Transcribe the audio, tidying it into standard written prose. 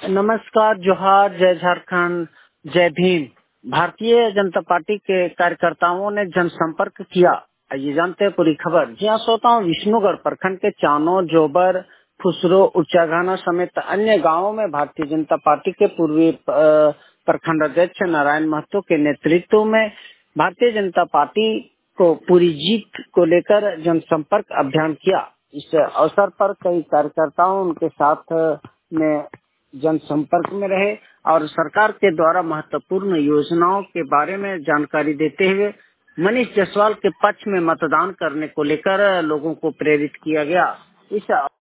नमस्कार, जोहार, जय झारखंड, जय भीम। भारतीय जनता पार्टी के कार्यकर्ताओं ने जनसंपर्क किया। ये जानते हैं पूरी खबर। जी हाँ, सोता हूँ विष्णुगढ़ प्रखंड के चानो, जोबर, फुसरो, उच्चागाना समेत अन्य गांवों में भारतीय जनता पार्टी के पूर्वी प्रखंड अध्यक्ष नारायण महतो के नेतृत्व में भारतीय जनता पार्टी को पूरी जीत को लेकर जनसंपर्क अभियान किया। इस अवसर पर कई कार्यकर्ताओं उनके साथ में जनसंपर्क में रहे और सरकार के द्वारा महत्वपूर्ण योजनाओं के बारे में जानकारी देते हुए मनीष जायसवाल के पक्ष में मतदान करने को लेकर लोगों को प्रेरित किया गया। इस